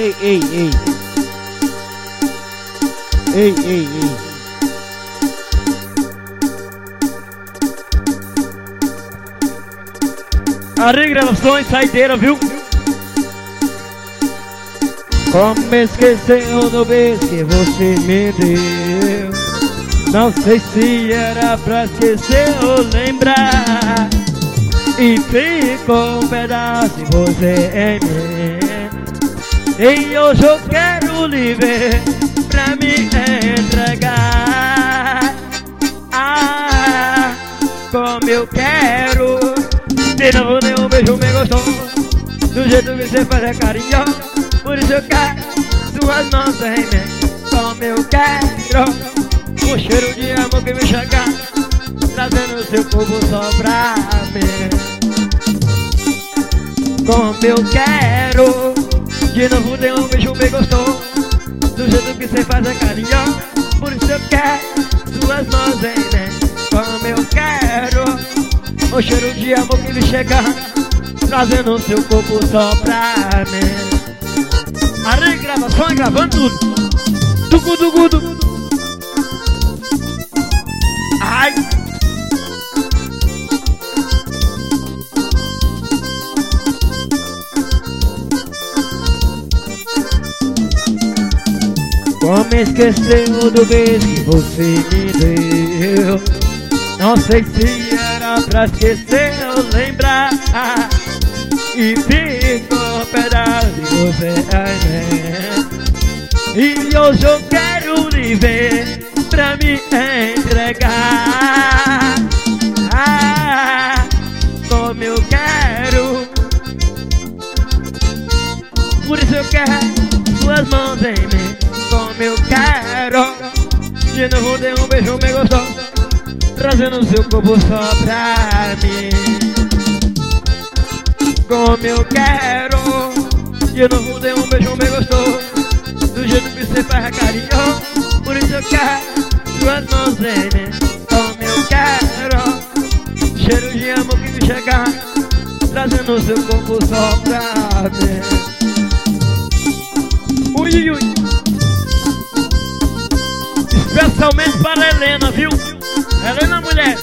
Ei, ei, ei. Ei, ei, ei. Ari gravações, saideira, viu? Como esqueceu do beijo que você me deu? Não sei se era pra esquecer ou lembrar. E ficou um pedaço de você em mim. E hoje eu quero lhe ver pra me entregar. Ah, como eu quero. De novo dei um beijo bem gostoso, do jeito que você faz é carinho. Por isso eu quero suas mãos em mim. Como eu quero o cheiro de amor que me chega, trazendo seu corpo só pra mim. Como eu quero. De novo dei um beijo bem gostoso, do jeito que você faz é carinho. Por isso eu quero suas mãos em mim. Como eu quero o cheiro de amor que me chega, trazendo seu corpo só pra mim. Ari gravações, gravando tudo. Tugu, tugu, tugu. Ai. Como esqueceu do beijo que você me deu? Não sei se era pra esquecer ou lembrar. E ficou um pedaço de você em mim. E hoje eu quero lhe ver pra me entregar. Ah, como eu quero. Por isso eu quero suas mãos em mim. Como eu quero. De novo dei um beijo bem gostoso, trazendo seu corpo só pra mim. Como eu quero. De novo dei um beijo bem gostoso, do jeito que você faz carinho. Por isso eu quero suas mãos em mim. Como eu quero cheiro de amor que me chega, trazendo seu corpo só pra mim. Ui, ui. Especialmente para a Helena, viu? Helena, mulher.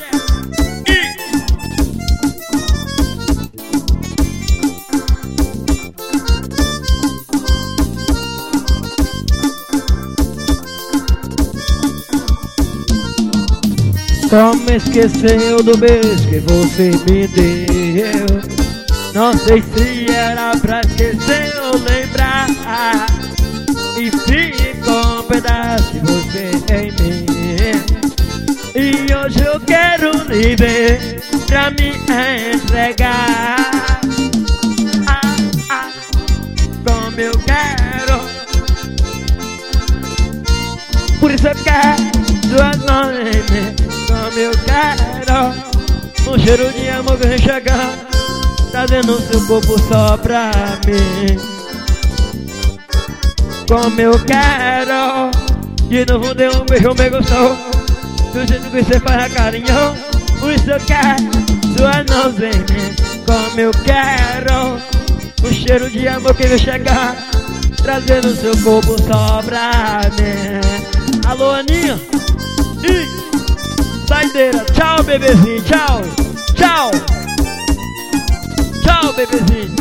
Como esqueceu do beijo que você me deu? Não sei se era pra esquecer ou lembrar. E ficou um pedaço de você em mim. E hoje eu quero lhe ver pra me entregar. Como eu quero. Por isso eu quero suas mãos em mim. Como eu quero um cheiro de amor que vem chegar, trazendo seu corpo só pra mim. Como eu quero. De novo dei um beijo bem gostoso, do jeito que você faz carinho. Por isso eu quero suas mãos em mim. Como eu quero o cheiro de amor que vem chegar, trazendo seu corpo só pra mim. Alô, Aninha. Saideira. Tchau, bebezinho. Tchau. Tchau. Tchau, bebezinho.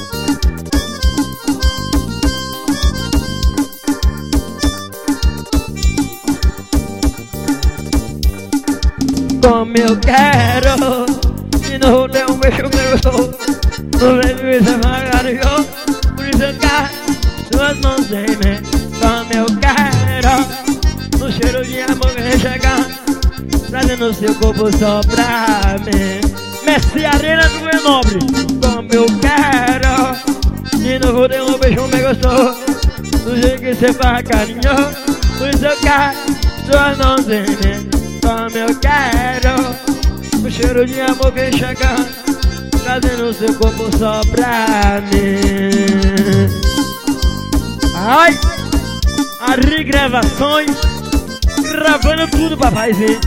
Como eu quero. De novo dei um beijo bem gostoso, do jeito que você faz carinho. Por isso eu quero suas mãos em mim. Como eu quero o cheiro de amor que vem chegar, trazendo seu corpo só pra mim. Mestre Arena do Rio Nobre. Como eu quero. De novo dei um beijo bem gostoso, do jeito que você faz carinho. Por isso eu quero suas mãos em mim. Como eu quero o cheiro de amor que chega, trazendo seu corpo só pra mim. Ai, Ari gravações, gravando tudo, papaizinho.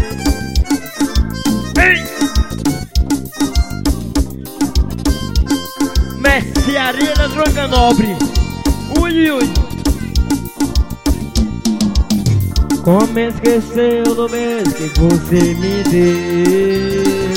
Ei! Mestre Arena do Rio Nobre. ui, ui. Como esqueceu do mês que você me deu?